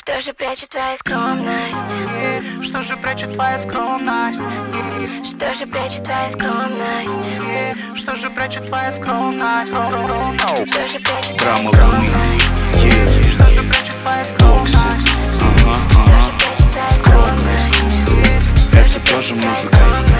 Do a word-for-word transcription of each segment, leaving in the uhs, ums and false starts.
Что же прячет твоя скромность? Что же прячет твоя скромность? Что же прячет твоя скромность? Что же прячет твоя скромность? Что же прячет твоя Драма скромность? волны, Что же прячет твоя скромность? ага, ага. Скромность, это тоже музыка.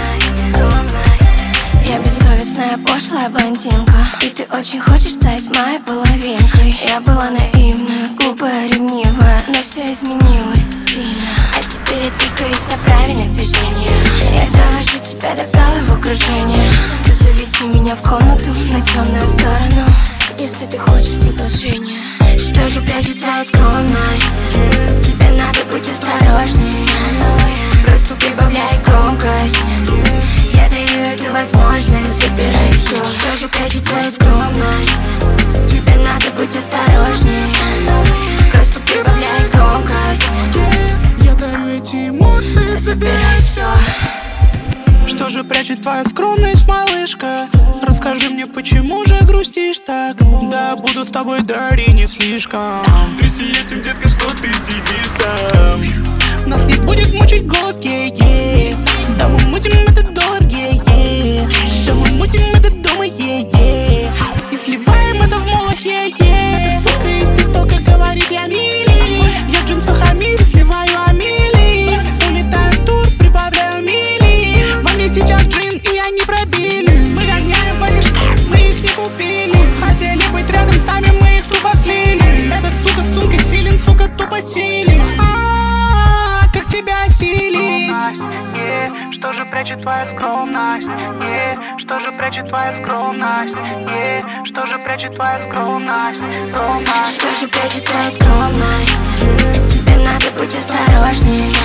Я бессовестная, пошлая блондинка, и ты очень хочешь стать моей половинкой. Я была наивная, глупая, ревнивая, но все изменилось сильно. А теперь я двигаюсь на правильных движениях. Я довожу тебя до головокружения. Заведи меня в комнату на темную сторону, если ты хочешь продолжения. Что же прячет твоя скромность? Тебе надо быть осторожней. Просто прибавляй громкость. Я даю эту возможность, забирай все. Что же прячет твоя скромность? Тебе надо быть осторожней. Просто прибавляй громкость. Я даю эти эмоции, Забирай все. Что же прячет твоя скромность, малышка? Расскажи мне, почему же грустишь так? Да, буду с тобой дари не слишком. Тряси этим, детка, что ты сидишь там. Нас не будет мучить год, е-е. Да мы мутим этот доллар, е-е. Да мы мутим этот дом, е-е. И сливаем это в молот, е-е. Эта сука из тиктока говорит, я мили. Я в джинсах Амили, сливаю Амили. Улетаю в тур, прибавляю мили. Во мне сейчас джин, и они пробили. Мы гоняем варежках, мы их не купили. Хотели быть рядом с нами, мы их тупо слили. Эта сука, сумка силен, сука, тупо силен. А, как тебя осилить? Что же прячет твоя скромность? Что же прячет твоя скромность? Что же прячет твоя скромность? Скромность. Что же прячет твоя скромность? Тебе надо быть осторожней.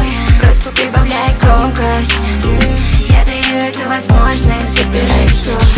Просто прибавляй громкость. Я даю эту возможность, забирай все.